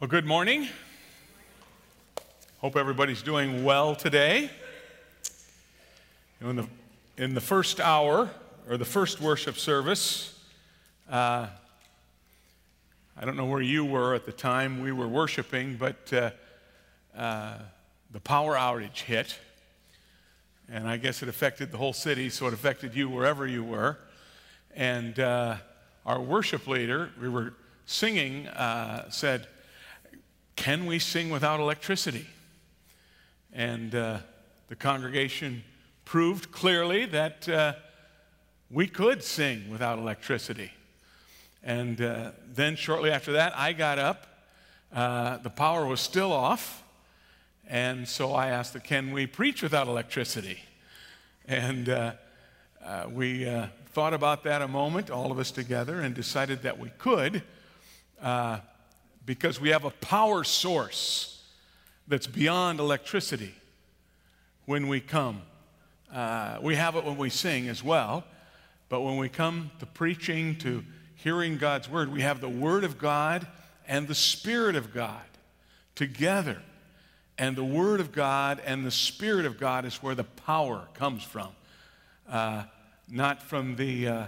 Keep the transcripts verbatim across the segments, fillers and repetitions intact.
Well, good morning. Hope everybody's doing well today. In the, in the first hour, or the first worship service, uh, I don't know where you were at the time we were worshiping, but uh, uh, the power outage hit. And I guess it affected the whole city, so it affected you wherever you were. And uh, our worship leader, we were singing, uh, said, "Can we sing without electricity?" And uh, the congregation proved clearly that uh, we could sing without electricity. And uh, then shortly after that, I got up. Uh, the power was still off. And so I asked, can we preach without electricity? And uh, uh, we uh, thought about that a moment, all of us together, and decided that we could. Uh, because we have a power source that's beyond electricity when we come. Uh, we have it when we sing as well, but when we come to preaching, to hearing God's Word, we have the Word of God and the Spirit of God together. And the Word of God and the Spirit of God is where the power comes from, uh, not from the, uh,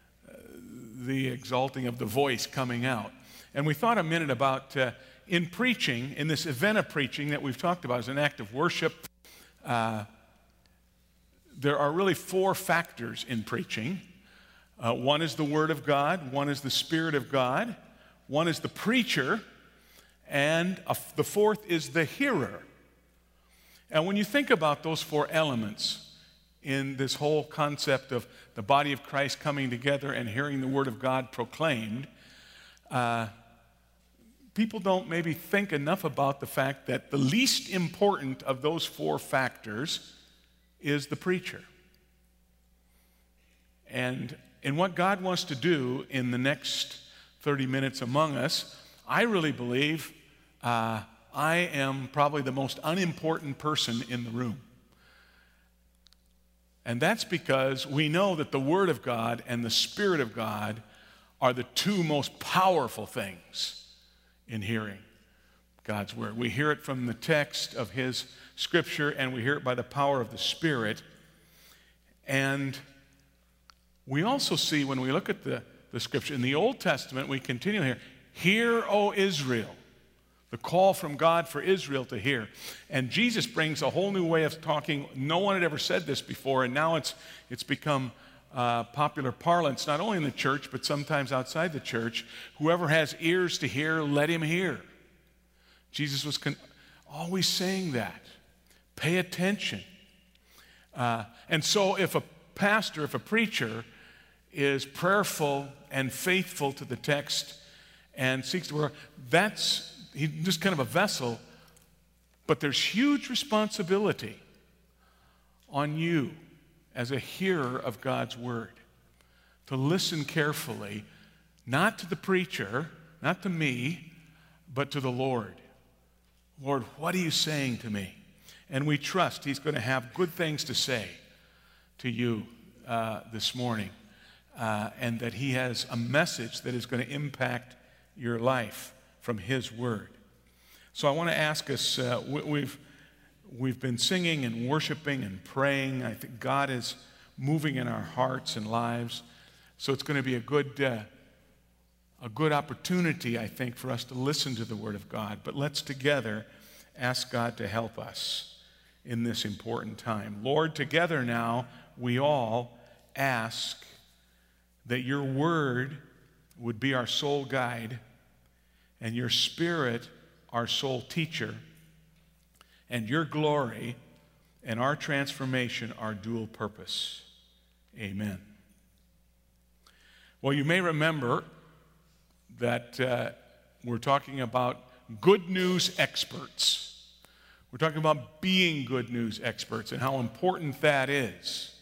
the exalting of the voice coming out. And we thought a minute about, uh, in preaching, in this event of preaching that we've talked about as an act of worship, uh, there are really four factors in preaching. Uh, one is the Word of God, one is the Spirit of God, one is the preacher, and a, the fourth is the hearer. And when you think about those four elements in this whole concept of the body of Christ coming together and hearing the Word of God proclaimed, uh, people don't maybe think enough about the fact that the least important of those four factors is the preacher. And in what God wants to do in the next thirty minutes among us, I really believe uh, I am probably the most unimportant person in the room. And that's because we know that the Word of God and the Spirit of God are the two most powerful things in hearing God's Word. We hear it from the text of His Scripture, and we hear it by the power of the Spirit. And we also see, when we look at the, the Scripture, in the Old Testament, we continue here, "Hear, O Israel," the call from God for Israel to hear. And Jesus brings a whole new way of talking. No one had ever said this before, and now it's, it's become Uh, popular parlance, not only in the church, but sometimes outside the church. Whoever has ears to hear, let him hear. Jesus was con- always saying that. Pay attention. Uh, and so if a pastor, if a preacher is prayerful and faithful to the text and seeks to work, that's, he's just kind of a vessel, but there's huge responsibility on you as a hearer of God's Word, to listen carefully, not to the preacher, not to me, but to the Lord. Lord, what are you saying to me? And we trust He's going to have good things to say to you uh, this morning, uh, and that He has a message that is going to impact your life from His Word. So I want to ask us, uh, we, we've We've been singing and worshiping and praying. I think God is moving in our hearts and lives. So it's going to be a good, uh, a good opportunity, I think, for us to listen to the Word of God. But let's together ask God to help us in this important time. Lord, together now, we all ask that your Word would be our sole guide and your Spirit our sole teacher, and your glory and our transformation are dual purpose. Amen. Well, you may remember that uh, we're talking about good news experts. We're talking about being good news experts and how important that is.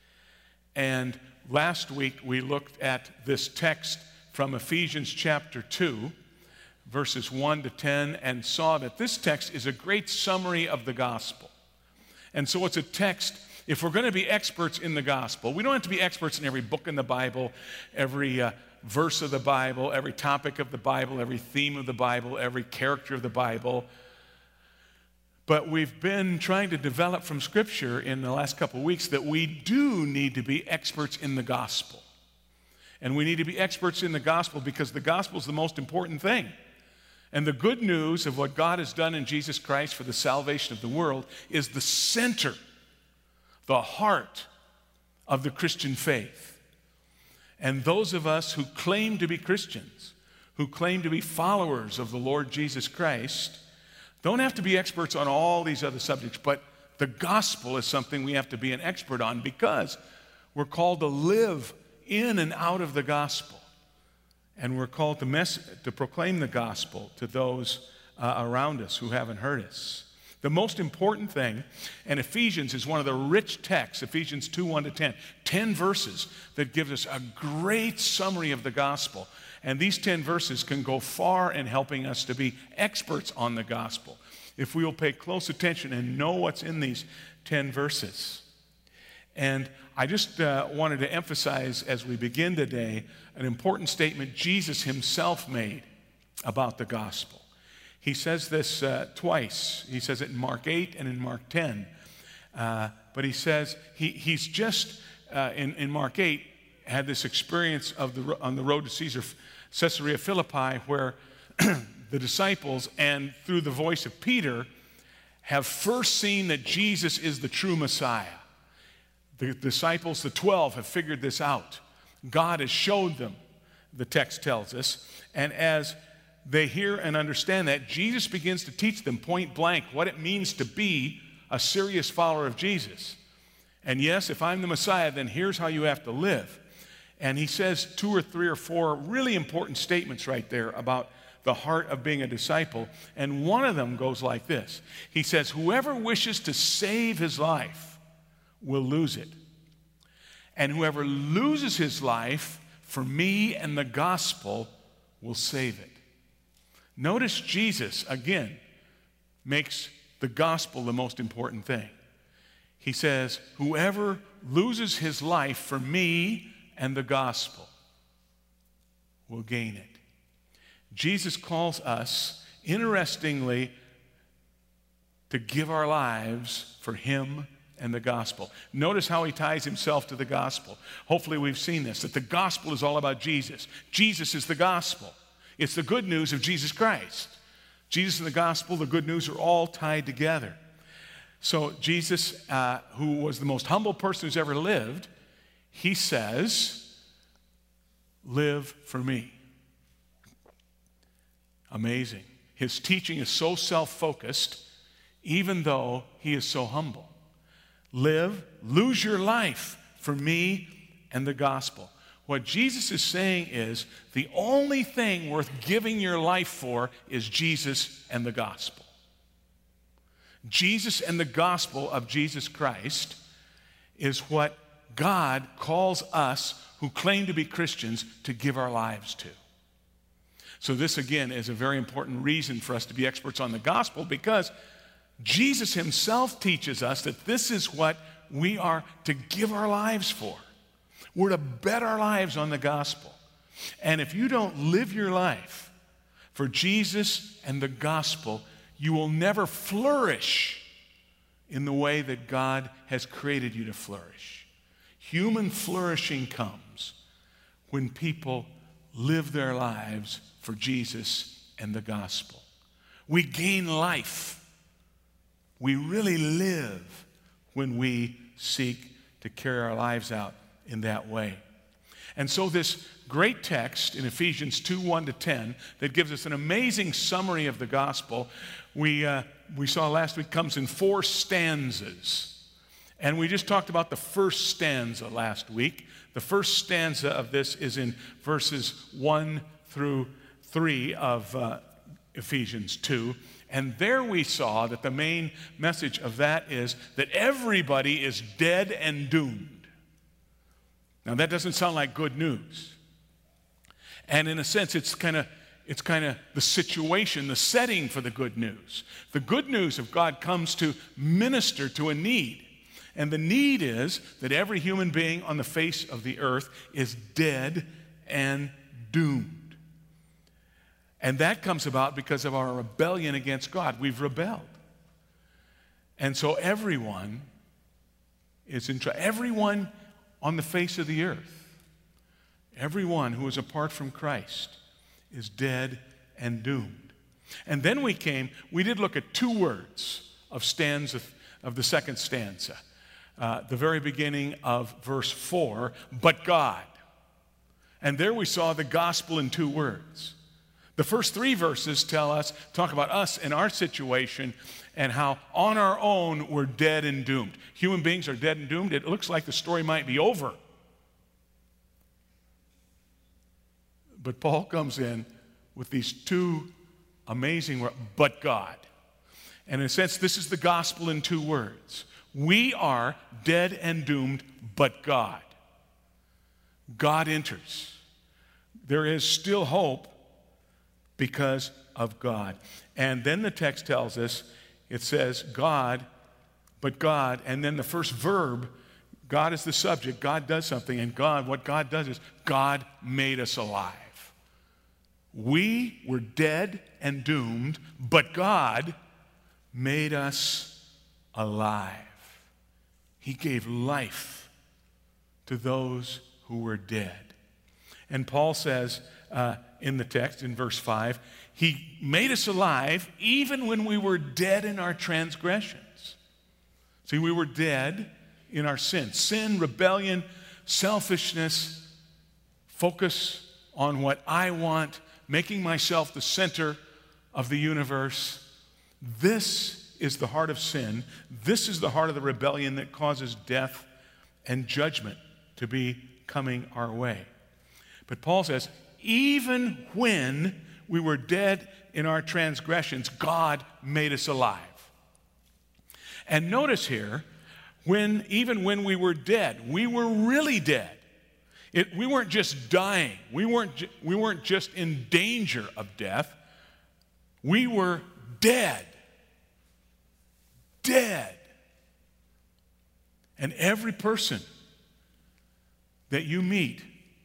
And last week we looked at this text from Ephesians chapter two, verses one to ten, and saw that this text is a great summary of the gospel. And so it's a text, if we're going to be experts in the gospel, we don't have to be experts in every book in the Bible, every uh, verse of the Bible, every topic of the Bible, every theme of the Bible, every character of the Bible. But we've been trying to develop from Scripture in the last couple of weeks that we do need to be experts in the gospel. And we need to be experts in the gospel because the gospel is the most important thing. And the good news of what God has done in Jesus Christ for the salvation of the world is the center, the heart of the Christian faith. And those of us who claim to be Christians, who claim to be followers of the Lord Jesus Christ, don't have to be experts on all these other subjects, but the gospel is something we have to be an expert on because we're called to live in and out of the gospel. And we're called to, mess, to proclaim the gospel to those uh, around us who haven't heard us. The most important thing, and Ephesians is one of the rich texts, Ephesians two, one to ten, ten verses that gives us a great summary of the gospel. And these ten verses can go far in helping us to be experts on the gospel if we will pay close attention and know what's in these ten verses. And I just uh, wanted to emphasize as we begin today an important statement Jesus himself made about the gospel. He says this uh, twice. He says it in Mark eight and in Mark ten. Uh, but he says, he, he's just, uh, in, in Mark eight, had this experience of the, on the road to Caesar, Caesarea Philippi where the disciples, and through the voice of Peter, have first seen that Jesus is the true Messiah. The disciples, the twelve, have figured this out. God has showed them, the text tells us. And as they hear and understand that, Jesus begins to teach them point blank what it means to be a serious follower of Jesus. And yes, if I'm the Messiah, then here's how you have to live. And he says two or three or four really important statements right there about the heart of being a disciple. And one of them goes like this. He says, whoever wishes to save his life will lose it. And whoever loses his life for me and the gospel will save it. Notice Jesus, again, makes the gospel the most important thing. He says, whoever loses his life for me and the gospel will gain it. Jesus calls us, interestingly, to give our lives for him and the gospel. Notice how he ties himself to the gospel. Hopefully we've seen this, that the gospel is all about Jesus. Jesus is the gospel. It's the good news of Jesus Christ. Jesus and the gospel, the good news, are all tied together. So Jesus, uh, who was the most humble person who's ever lived, he says, live for me. Amazing. His teaching is so self-focused, even though he is so humble. Live, lose your life for me and the gospel. What Jesus is saying is the only thing worth giving your life for is Jesus and the gospel. Jesus and the gospel of Jesus Christ is what God calls us who claim to be Christians to give our lives to. So this, again, is a very important reason for us to be experts on the gospel because Jesus himself teaches us that this is what we are to give our lives for. We're to bet our lives on the gospel. And if you don't live your life for Jesus and the gospel, you will never flourish in the way that God has created you to flourish. Human flourishing comes when people live their lives for Jesus and the gospel. We gain life. We really live when we seek to carry our lives out in that way. And so this great text in Ephesians two, one to ten that gives us an amazing summary of the gospel, we, uh, we saw last week, comes in four stanzas. And we just talked about the first stanza last week. The first stanza of this is in verses one through three of uh, Ephesians two. And there we saw that the main message of that is that everybody is dead and doomed. Now that doesn't sound like good news. And in a sense, it's kind of it's kind of the situation, the setting for the good news. The good news of God comes to minister to a need. And the need is that every human being on the face of the earth is dead and doomed. And that comes about because of our rebellion against God. We've rebelled. And so everyone is in trouble. Everyone on the face of the earth, everyone who is apart from Christ is dead and doomed. And then we came, we did look at two words of stanza, of the second stanza. Uh, the very beginning of verse four, but God. And there we saw the gospel in two words. The first three verses tell us, talk about us and our situation and how on our own we're dead and doomed. Human beings are dead and doomed. It looks like the story might be over. But Paul comes in with these two amazing words, but God. And in a sense, this is the gospel in two words. We are dead and doomed, but God. God enters. There is still hope because of God. And then the text tells us, it says God, but God, and then the first verb, God is the subject, God does something, and God, what God does is, God made us alive. We were dead and doomed, but God made us alive. He gave life to those who were dead. And Paul says uh, in the text, in verse five, He made us alive even when we were dead in our transgressions. See, we were dead in our sin. Sin, rebellion, selfishness, focus on what I want, making myself the center of the universe. This is the heart of sin. This is the heart of the rebellion that causes death and judgment to be coming our way. But Paul says, even when we were dead in our transgressions, God made us alive. And notice here, when even when we were dead, we were really dead. It, we weren't just dying. We weren't, ju- we weren't just in danger of death. We were dead. Dead. And every person that you meet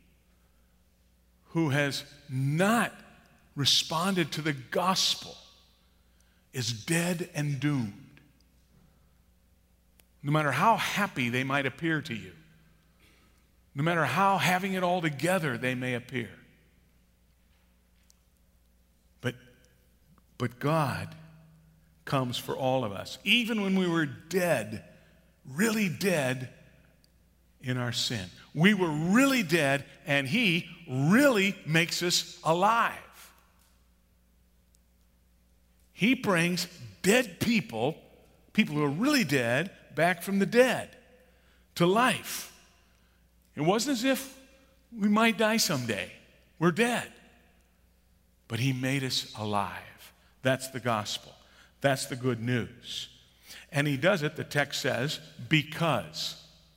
who has not responded to the gospel is dead and doomed. No matter how happy they might appear to you, no matter how having it all together they may appear. But, but God comes for all of us. Even when we were dead, really dead in our sin. We were really dead, and He really makes us alive. He brings dead people, people who are really dead, back from the dead to life. It wasn't as if we might die someday. We're dead. But He made us alive. That's the gospel. That's the good news. And He does it, the text says, because.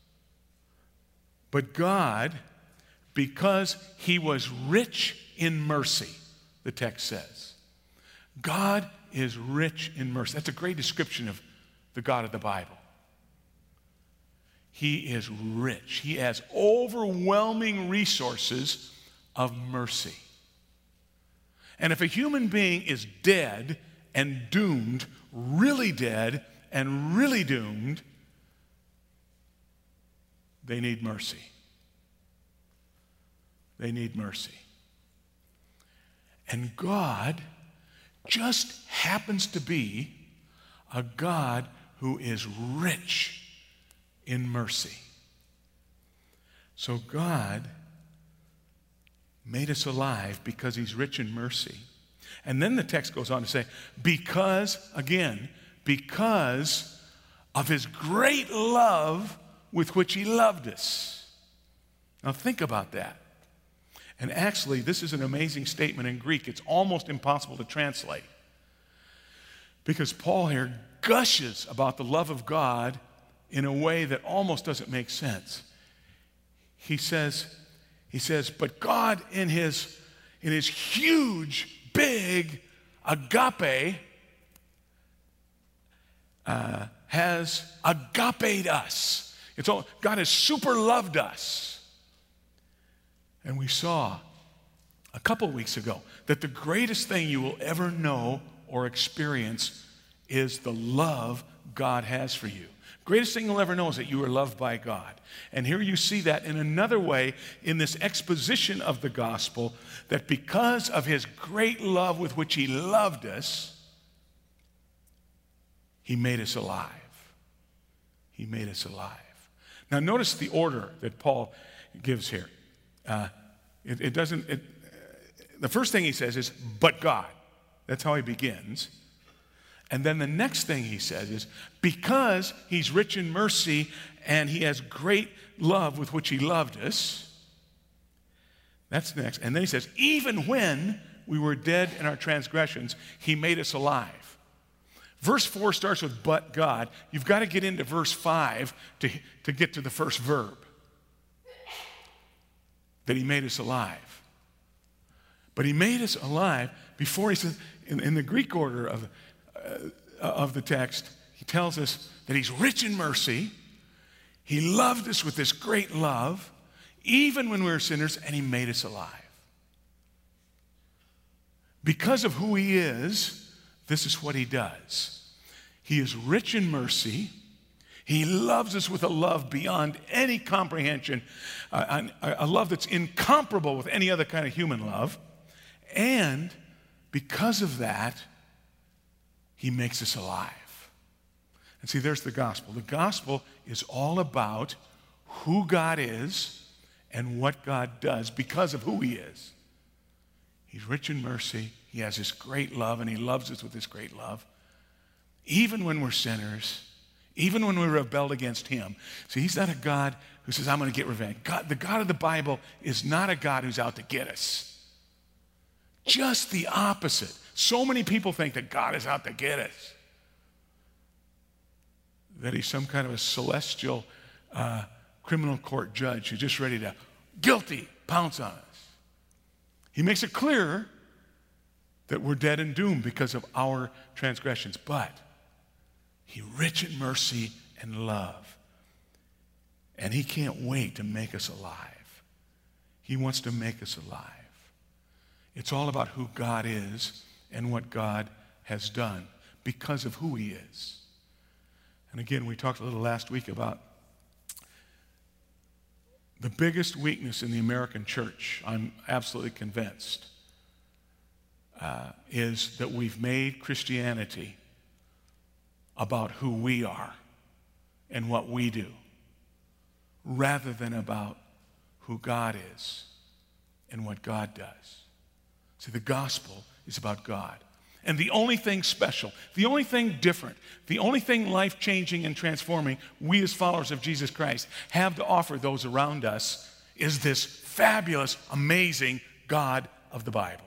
But God, because He was rich in mercy, the text says. God is rich in mercy. That's a great description of the God of the Bible. He is rich. He has overwhelming resources of mercy. And if a human being is dead and doomed, really dead and really doomed, they need mercy. They need mercy. And God just happens to be a God who is rich in mercy. So God made us alive because He's rich in mercy. And then the text goes on to say, because, again, because of His great love with which He loved us. Now think about that. And actually, this is an amazing statement in Greek. It's almost impossible to translate. Because Paul here gushes about the love of God in a way that almost doesn't make sense. He says, he says, but God in his, in his huge, big agape uh, has agaped us. It's all, God has super loved us. And we saw a couple weeks ago that the greatest thing you will ever know or experience is the love God has for you. Greatest thing you'll ever know is that you are loved by God. And here you see that in another way in this exposition of the gospel, that because of his great love with which he loved us, he made us alive. He made us alive. Now notice the order that Paul gives here. Uh, it, it doesn't, it, the first thing he says is, but God. That's how he begins. And then the next thing he says is, because he's rich in mercy and he has great love with which he loved us. That's next. And then he says, even when we were dead in our transgressions, he made us alive. Verse four starts with, but God. You've got to get into verse five to, to get to the first verb. That he made us alive. But he made us alive before he says, in, in the Greek order of Uh, of the text, he tells us that he's rich in mercy. He loved us with this great love, even when we were sinners, and he made us alive. Because of who he is, this is what he does. He is rich in mercy. He loves us with a love beyond any comprehension, uh, a, a love that's incomparable with any other kind of human love. And because of that, he makes us alive. And see, there's the gospel. The gospel is all about who God is and what God does because of who he is. He's rich in mercy. He has this great love, and he loves us with this great love. Even when we're sinners, even when we rebelled against him. See, he's not a God who says, I'm going to get revenge. God, the God of the Bible is not a God who's out to get us. Just the opposite. So many people think that God is out to get us. That he's some kind of a celestial uh, criminal court judge who's just ready to, guilty, pounce on us. He makes it clear that we're dead and doomed because of our transgressions. But he's rich in mercy and love. And he can't wait to make us alive. He wants to make us alive. It's all about who God is and what God has done because of who he is. And again, we talked a little last week about the biggest weakness in the American church, I'm absolutely convinced, uh, is that we've made Christianity about who we are and what we do, rather than about who God is and what God does. See, the gospel is about God. And the only thing special, the only thing different, the only thing life-changing and transforming we as followers of Jesus Christ have to offer those around us is this fabulous, amazing God of the Bible.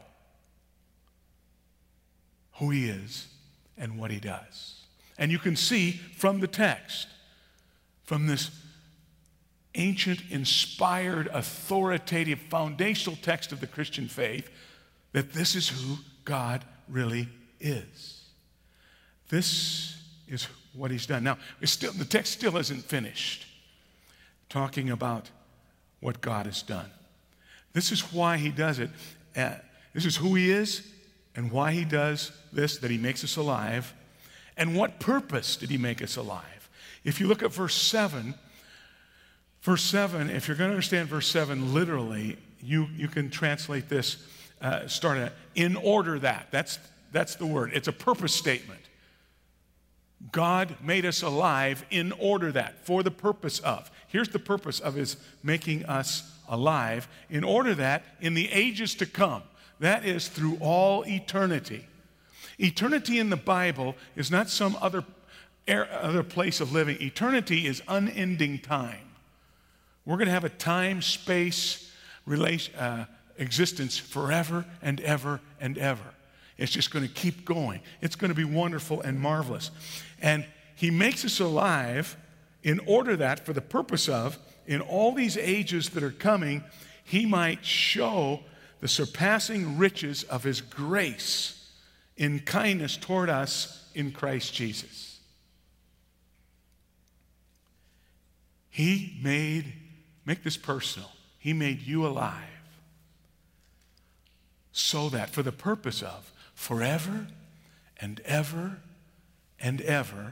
Who he is and what he does. And you can see from the text, from this ancient, inspired, authoritative, foundational text of the Christian faith, that this is who God really is. This is what he's done. Now, it's still, the text still isn't finished talking about what God has done. This is why he does it. Uh, this is who he is and why he does this, that he makes us alive. And what purpose did he make us alive? If you look at verse seven, verse seven, if you're going to understand verse seven literally, you, you can translate this Uh, start at, in order that. That's, that's the word. It's a purpose statement. God made us alive in order that, for the purpose of. Here's the purpose of his making us alive, in order that in the ages to come, that is through all eternity. Eternity in the Bible is not some other, other place of living. Eternity is unending time. We're going to have a time-space relation, uh, existence forever and ever and ever. It's just going to keep going. It's going to be wonderful and marvelous. And he makes us alive in order that, for the purpose of, in all these ages that are coming, he might show the surpassing riches of his grace in kindness toward us in Christ Jesus. He made, make this personal, he made you alive so that, for the purpose of, forever and ever and ever,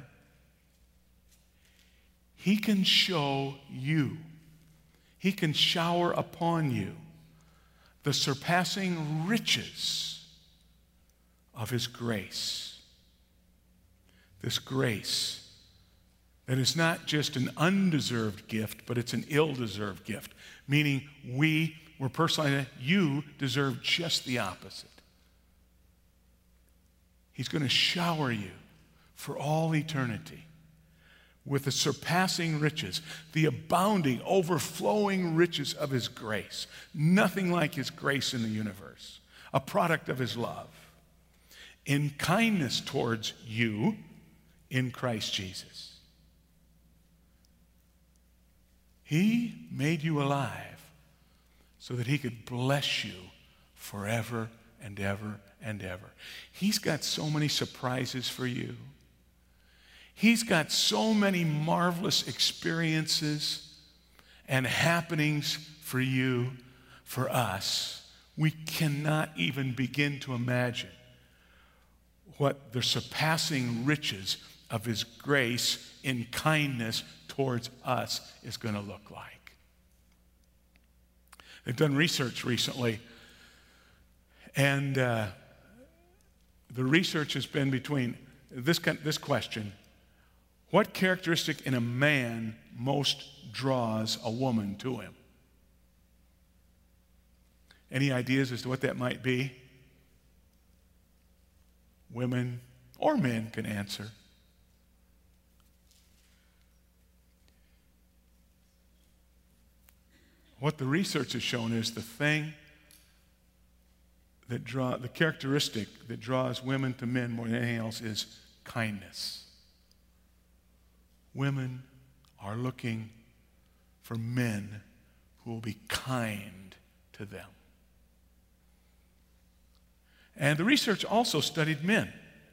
he can show you, he can shower upon you the surpassing riches of his grace. This grace that is not just an undeserved gift, but it's an ill-deserved gift, meaning we were personally, you deserve just the opposite. He's going to shower you for all eternity with the surpassing riches, the abounding, overflowing riches of his grace. Nothing like his grace in the universe, a product of his love, in kindness towards you in Christ Jesus. He made you alive so that he could bless you forever and ever and ever. He's got so many surprises for you. He's got so many marvelous experiences and happenings for you, for us. We cannot even begin to imagine what the surpassing riches of his grace in kindness towards us is going to look like. They've done research recently, and uh, the research has been between this, this question: what characteristic in a man most draws a woman to him? Any ideas as to what that might be? Women or men can answer. What the research has shown is the thing that draw, the characteristic that draws women to men more than anything else is kindness. Women are looking for men who will be kind to them. And the research also studied men.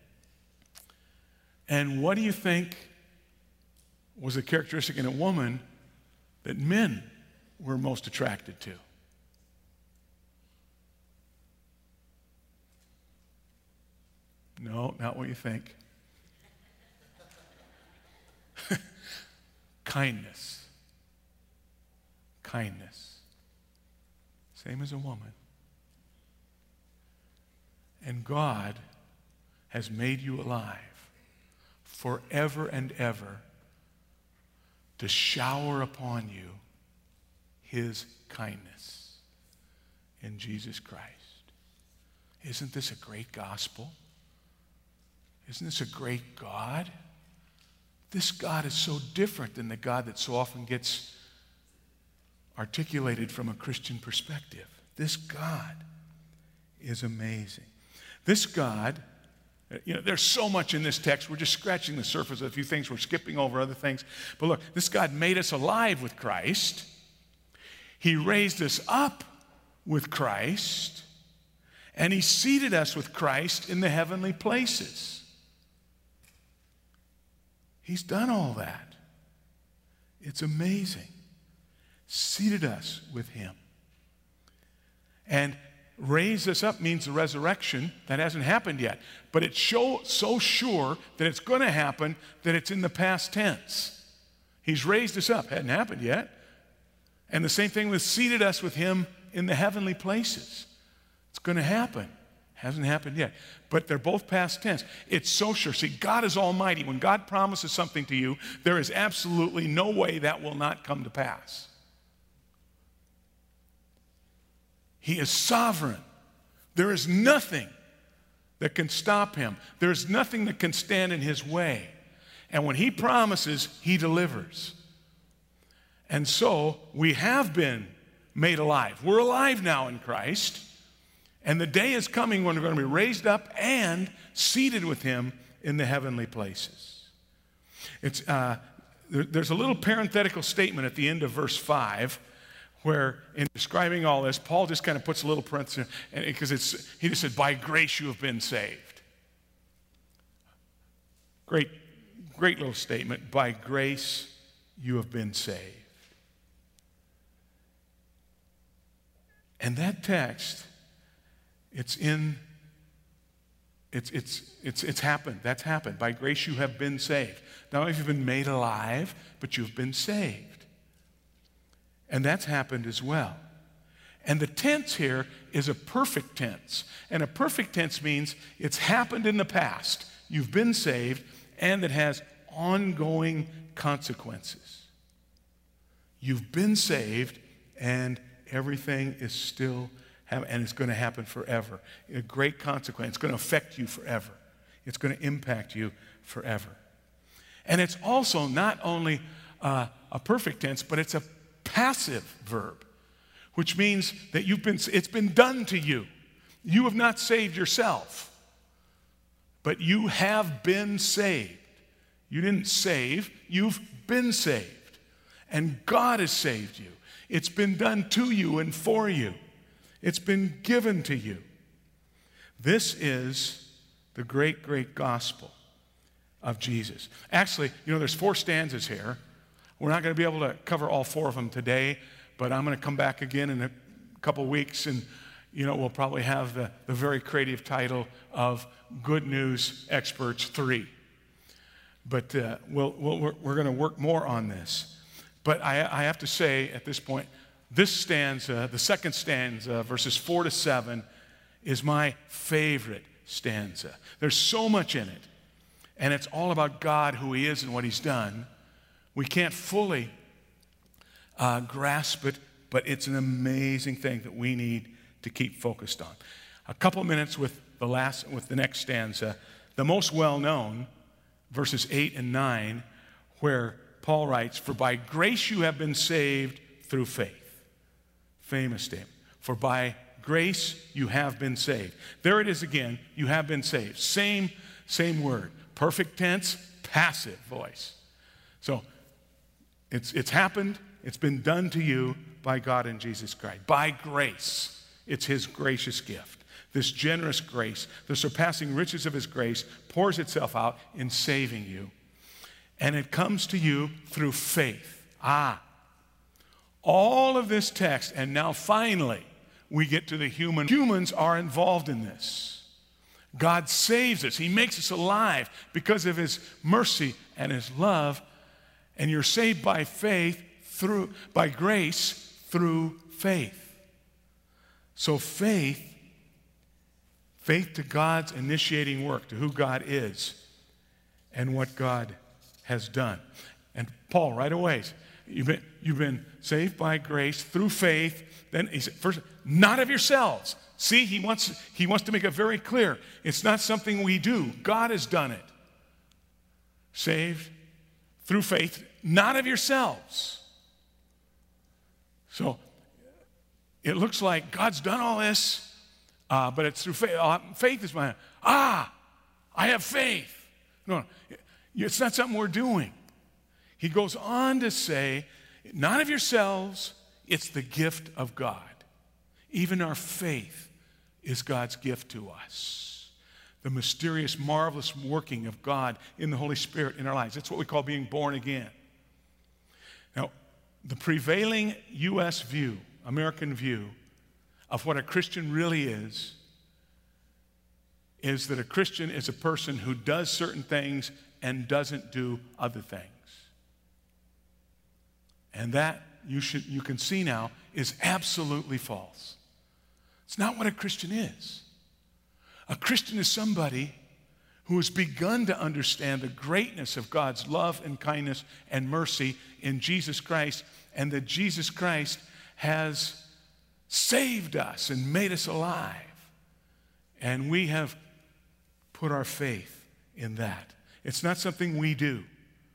And what do you think was a characteristic in a woman that men were most attracted to? No, not what you think. Kindness. Kindness. Same as a woman. And God has made you alive forever and ever to shower upon you his kindness in Jesus Christ. Isn't this a great gospel? Isn't this a great God? This God is so different than the God that so often gets articulated from a Christian perspective. This God is amazing. This God, you know, there's so much in this text. We're just scratching the surface of a few things. We're skipping over other things. But look, this God made us alive with Christ. He raised us up with Christ. And he seated us with Christ in the heavenly places. He's done all that. It's amazing. Seated us with him. And raise us up means the resurrection. That hasn't happened yet. But it's so, so sure that it's going to happen that it's in the past tense. He's raised us up. Hadn't happened yet. And the same thing with seated us with him in the heavenly places. It's going to happen. Hasn't happened yet. But they're both past tense. It's so sure. See, God is almighty. When God promises something to you, there is absolutely no way that will not come to pass. He is sovereign. There is nothing that can stop him. There is nothing that can stand in his way. And when he promises, he delivers. And so we have been made alive. We're alive now in Christ. And the day is coming when we're going to be raised up and seated with him in the heavenly places. It's, uh, there, there's a little parenthetical statement at the end of verse five where in describing all this, Paul just kind of puts a little parenthesis, because it's, he just said, by grace you have been saved. Great, great little statement. By grace you have been saved. And that text It's in, it's, it's, it's, it's happened. That's happened. By grace you have been saved. Not only have you been made alive, but you've been saved. And that's happened as well. And the tense here is a perfect tense. And a perfect tense means it's happened in the past. You've been saved, and it has ongoing consequences. You've been saved, and everything is still happening, and it's going to happen forever. A great consequence. It's going to affect you forever. It's going to impact you forever. And it's also not only uh, a perfect tense, but it's a passive verb, which means that you've been, it's been done to you. You have not saved yourself, but you have been saved. You didn't save, you've been saved. And God has saved you. It's been done to you and for you. It's been given to you. This is the great, great gospel of Jesus. Actually, you know, there's four stanzas here. We're not going to be able to cover all four of them today, but I'm going to come back again in a couple weeks, and, you know, we'll probably have the, the very creative title of Good News Experts three. But uh, we'll, we'll, we're, we're going to work more on this. But I, I have to say at this point, this stanza, the second stanza, verses four to seven, is my favorite stanza. There's so much in it, and it's all about God, who He is and what He's done. We can't fully uh, grasp it, but it's an amazing thing that we need to keep focused on. A couple minutes with the last, with the next stanza, the most well-known, verses eight and nine, where Paul writes, "For by grace you have been saved through faith." Famous statement. For by grace you have been saved. There it is again. You have been saved. Same, same word. Perfect tense, passive voice. So it's, it's happened. It's been done to you by God in Jesus Christ. By grace. It's His gracious gift. This generous grace, the surpassing riches of His grace, pours itself out in saving you. And it comes to you through faith. Ah. All of this text, and now finally, we get to the human. Humans are involved in this. God saves us. He makes us alive because of His mercy and His love. And you're saved by faith through, by grace through faith. So faith, faith to God's initiating work, to who God is and what God has done. And Paul, right away, you've been, you've been saved by grace through faith. Then he said, first, not of yourselves. See, he wants, he wants to make it very clear. It's not something we do. God has done it. Saved through faith, not of yourselves. So it looks like God's done all this, uh, but it's through faith. Uh, faith is my, ah, I have faith. No, it's not something we're doing. He goes on to say, not of yourselves, it's the gift of God. Even our faith is God's gift to us. The mysterious, marvelous working of God in the Holy Spirit in our lives. That's what we call being born again. Now, the prevailing U S view, American view, of what a Christian really is, is that a Christian is a person who does certain things and doesn't do other things. And that, you should, you can see now, is absolutely false. It's not what a Christian is. A Christian is somebody who has begun to understand the greatness of God's love and kindness and mercy in Jesus Christ, and that Jesus Christ has saved us and made us alive. And we have put our faith in that. It's not something we do.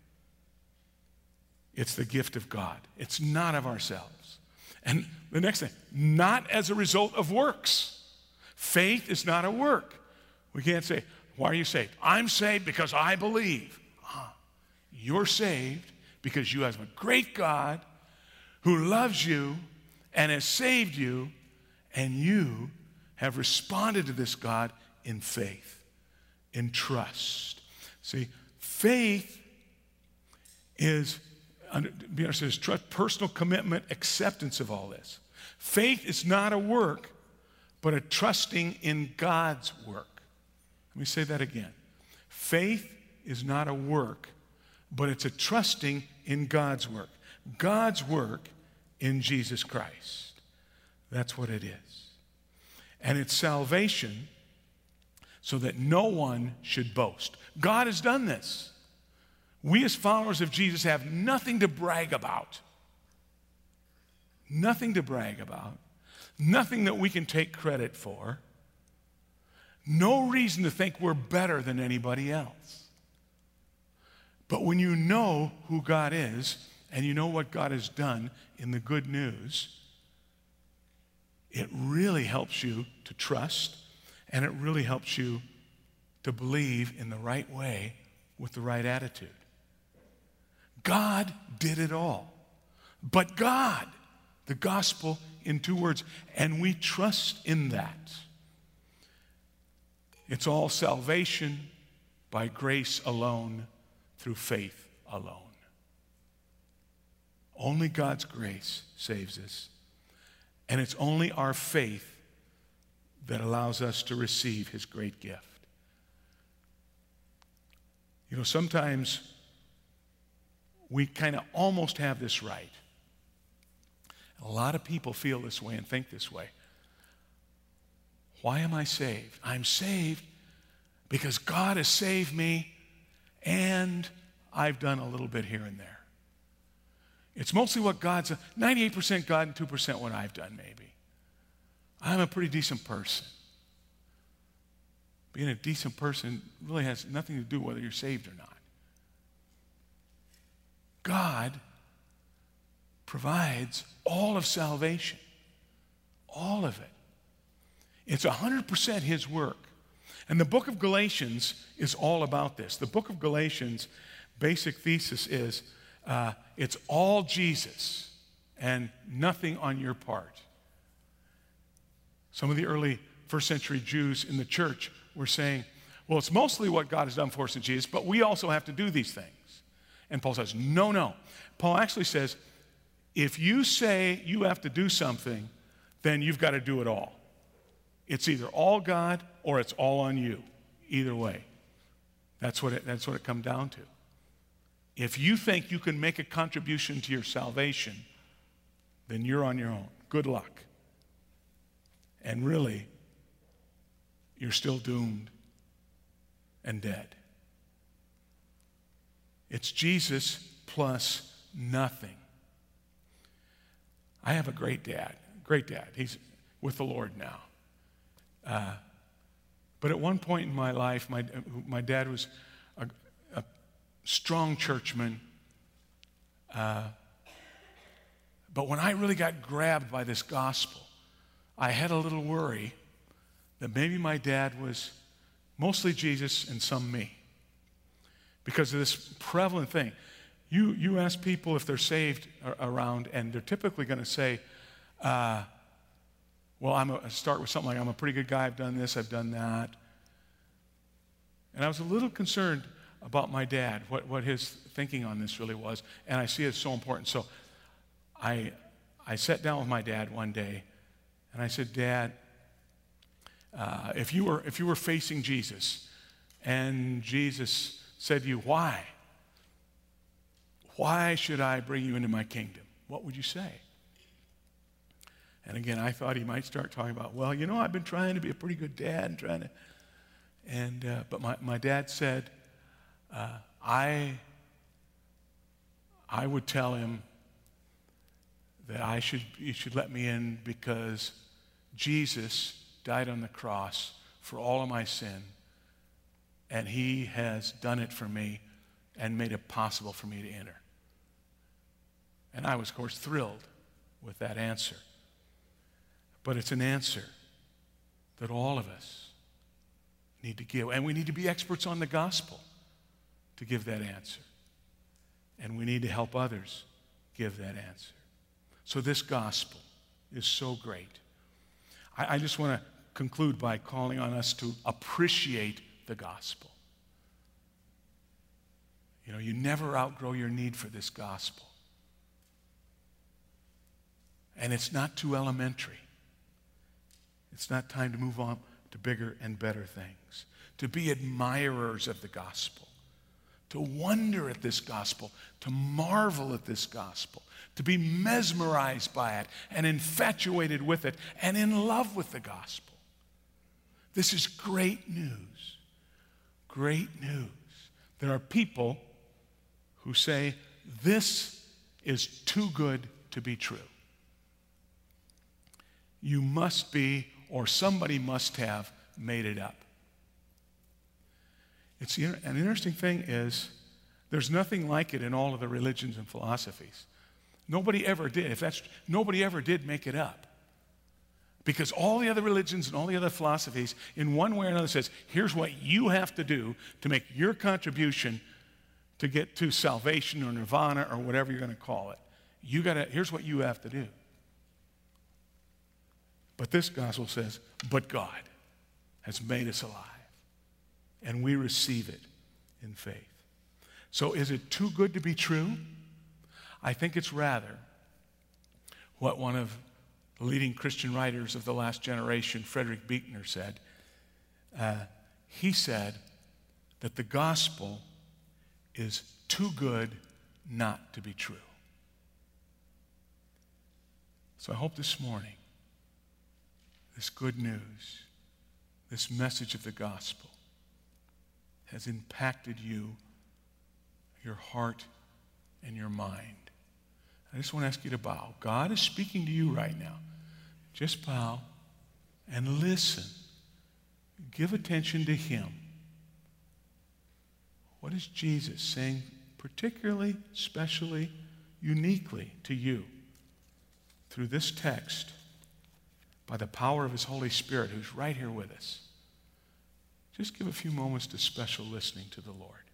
It's the gift of God. It's not of ourselves. And the next thing, not as a result of works. Faith is not a work. We can't say, why are you saved? I'm saved because I believe. Ah, you're saved because you have a great God who loves you and has saved you, and you have responded to this God in faith, in trust. See, faith is, be honest, is trust, personal commitment, acceptance of all this. Faith is not a work, but a trusting in God's work. Let me say that again. Faith is not a work, but it's a trusting in God's work. God's work in Jesus Christ. That's what it is. And it's salvation so that no one should boast. God has done this. We as followers of Jesus have nothing to brag about. Nothing to brag about. Nothing that we can take credit for. No reason to think we're better than anybody else. But when you know who God is and you know what God has done in the good news, it really helps you to trust, and it really helps you to believe in the right way with the right attitude. God did it all. But God, the gospel in two words, and we trust in that. It's all salvation by grace alone, through faith alone. Only God's grace saves us. And it's only our faith that allows us to receive his great gift. You know, sometimes we kind of almost have this right. A lot of people feel this way and think this way. Why am I saved? I'm saved because God has saved me and I've done a little bit here and there. It's mostly what God's, ninety-eight percent God and two percent what I've done maybe. I'm a pretty decent person. Being a decent person really has nothing to do whether you're saved or not. God provides all of salvation, all of it. It's one hundred percent his work. And the book of Galatians is all about this. The book of Galatians' basic thesis is uh, it's all Jesus and nothing on your part. Some of the early first century Jews in the church were saying, well, it's mostly what God has done for us in Jesus, but we also have to do these things. And Paul says, no, no. Paul actually says, if you say you have to do something, then you've got to do it all. It's either all God or it's all on you. Either way. That's what it, that's what it comes down to. If you think you can make a contribution to your salvation, then you're on your own. Good luck. And really, you're still doomed and dead. It's Jesus plus nothing. I have a great dad, great dad. He's with the Lord now. Uh, but at one point in my life, my, my dad was a, a strong churchman. Uh, but when I really got grabbed by this gospel, I had a little worry that maybe my dad was mostly Jesus and some me. Because of this prevalent thing. You, you ask people if they're saved around, and they're typically going to say, uh, well, I'm a, start with something like, I'm a pretty good guy, I've done this, I've done that. And I was a little concerned about my dad, what, what his thinking on this really was, and I see it's so important. So I, I sat down with my dad one day, and I said, Dad, uh, if you were, if you were facing Jesus, and Jesus said to you, why? Why should I bring you into my kingdom? What would you say? And again, I thought he might start talking about, well, you know, I've been trying to be a pretty good dad and trying to, and, uh, but my, my dad said, uh, I, I would tell him that I should, you should let me in because Jesus died on the cross for all of my sin, and he has done it for me and made it possible for me to enter. And I was, of course, thrilled with that answer. But it's an answer that all of us need to give. And we need to be experts on the gospel to give that answer. And we need to help others give that answer. So this gospel is so great. I, I just want to conclude by calling on us to appreciate the gospel. You know, you never outgrow your need for this gospel. And it's not too elementary. It's not time to move on to bigger and better things, to be admirers of the gospel, to wonder at this gospel, to marvel at this gospel, to be mesmerized by it and infatuated with it and in love with the gospel. This is great news. Great news. There are people who say this is too good to be true. You must be, or somebody must have made it up. It's an interesting thing is there's nothing like it in all of the religions and philosophies. Nobody ever did. If that's nobody ever did make it up. Because all the other religions and all the other philosophies, in one way or another, says, here's what you have to do to make your contribution to get to salvation or nirvana or whatever you're going to call it. You gotta, here's what you have to do. But this gospel says, but God has made us alive, and we receive it in faith. So is it too good to be true? I think it's rather what one of the leading Christian writers of the last generation, Frederick Buechner, said. Uh, he said that the gospel is too good not to be true. So I hope this morning, this good news, this message of the gospel has impacted you, your heart, and your mind. I just want to ask you to bow. God is speaking to you right now. Just bow and listen. Give attention to him. What is Jesus saying particularly, specially, uniquely to you through this text by the power of his Holy Spirit who's right here with us? Just give a few moments to special listening to the Lord.